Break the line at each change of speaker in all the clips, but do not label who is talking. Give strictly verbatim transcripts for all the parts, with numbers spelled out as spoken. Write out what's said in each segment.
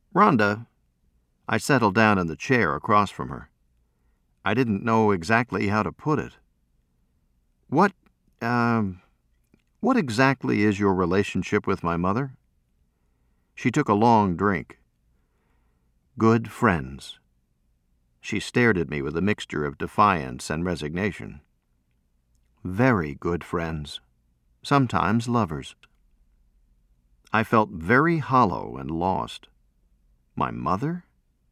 Rhonda, I settled down in the chair across from her. I didn't know exactly how to put it. What, um, what exactly is your relationship with my mother? She took a long drink. Good friends. She stared at me with a mixture of defiance and resignation. Very good friends. Sometimes lovers. I felt very hollow and lost. My mother?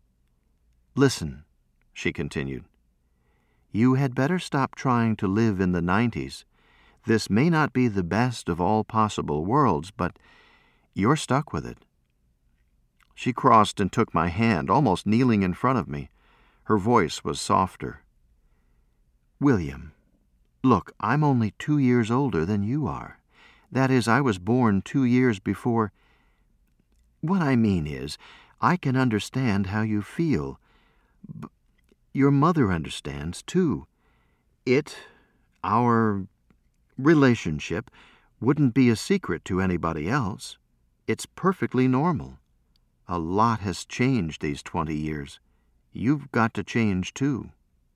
Listen, she continued. You had better stop trying to live in the nineties. This may not be the best of all possible worlds, but you're stuck with it. She crossed and took my hand, almost kneeling in front of me. Her voice was softer. William, look, I'm only two years older than you are. That is, I was born two years before. What I mean is, I can understand how you feel. B- your mother understands, too. It, our relationship, wouldn't be a secret to anybody else. It's perfectly normal. A lot has changed these twenty years. You've got to change, too.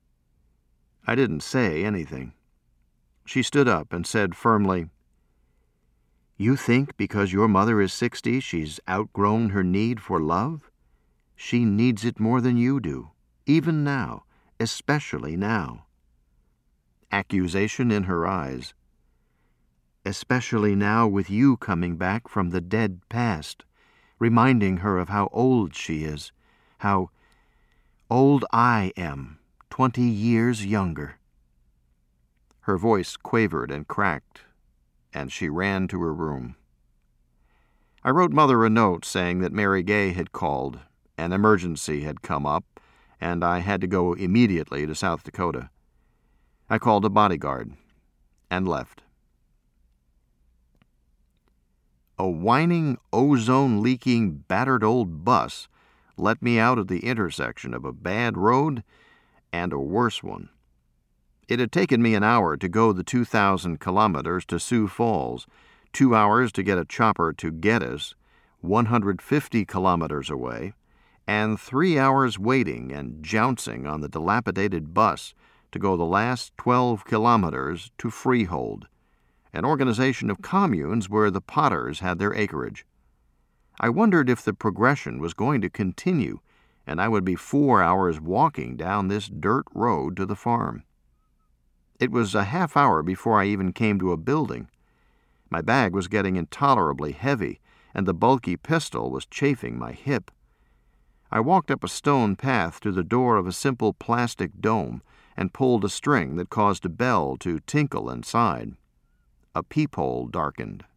I didn't say anything. She stood up and said firmly, You think because your mother is sixty she's outgrown her need for love? She needs it more than you do, even now, especially now. Accusation in her eyes. Especially now with you coming back from the dead past, reminding her of how old she is, how old I am, twenty years younger. Her voice quavered and cracked, and she ran to her room. I wrote Mother a note saying that Mary Gay had called, an emergency had come up, and I had to go immediately to South Dakota. I called a bodyguard and left. A whining, ozone-leaking, battered old bus let me out at the intersection of a bad road and a worse one. It had taken me an hour to go the two thousand kilometers to Sioux Falls, two hours to get a chopper to Geddes, one hundred fifty kilometers away, and three hours waiting and jouncing on the dilapidated bus to go the last twelve kilometers to Freehold, an organization of communes where the Potters had their acreage. I wondered if the progression was going to continue, and I would be four hours walking down this dirt road to the farm. It was a half hour before I even came to a building. My bag was getting intolerably heavy, and the bulky pistol was chafing my hip. I walked up a stone path to the door of a simple plastic dome and pulled a string that caused a bell to tinkle inside. A peephole darkened.